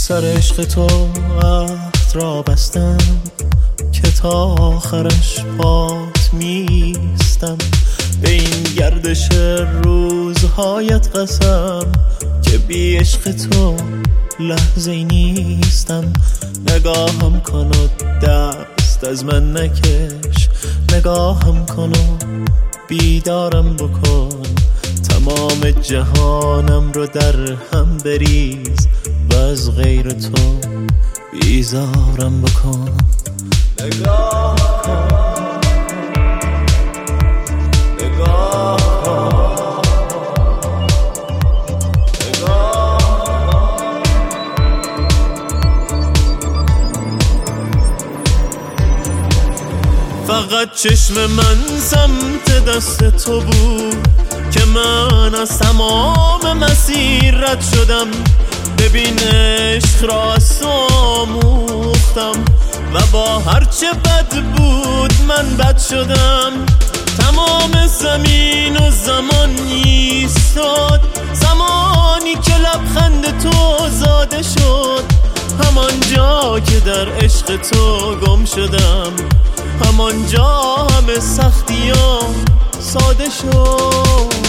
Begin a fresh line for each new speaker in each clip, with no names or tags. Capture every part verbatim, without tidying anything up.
سر عشق تو عهد را بستم که تا آخرش پات میستم. به این گردش روزهایت قسم که بی عشق تو لحظه‌ای نیستم. نگاهم کن و دست از من نکش، نگاهم کن و بیدارم بکن. تمام جهانم رو در هم بریز و از غیر تو بیزارم بکن. نگاه کن، نگاه کن، نگاه کن. فقط چشم من سمت دست تو بود که من از تمام مسیر رد شدم. ببین عشق را از تو آموختم و با هرچه بد بود من بد شدم. تمام زمین و زمان ایستاد زمانی که لبخند تو زاده شد. همان جا که در عشق تو گم شدم، همان جا همه سختیام ساده شد.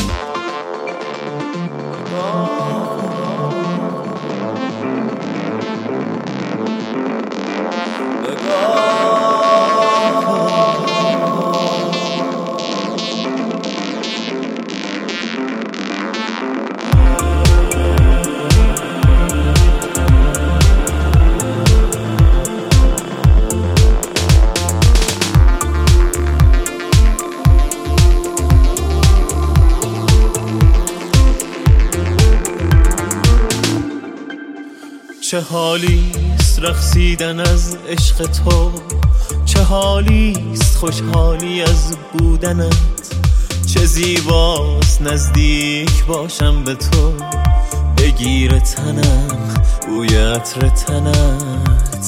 چه حالیست رقصیدن از عشق تو، چه حالیست خوشحالی از بودنت. چه زیباست نزدیک باشم به تو، بگیر تنم بوی عطر تنت.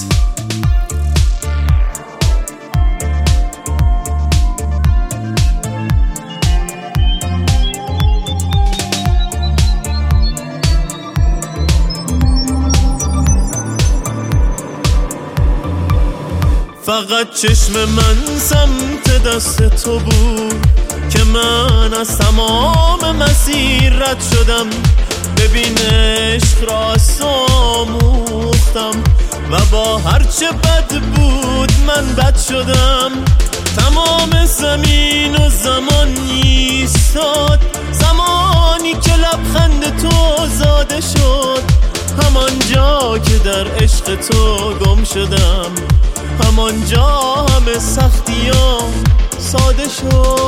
فقط چشم من سمت دست تو بود که من از تمام مسیر رد شدم. ببین عشق را از تو آموختم و با هرچه بد بود من بد شدم. تمام زمین و زمان ایستاد زمانی که لبخند تو زاده شد. همان جا که در عشق تو گم شدم، همان جا همه سختیام ساده شد.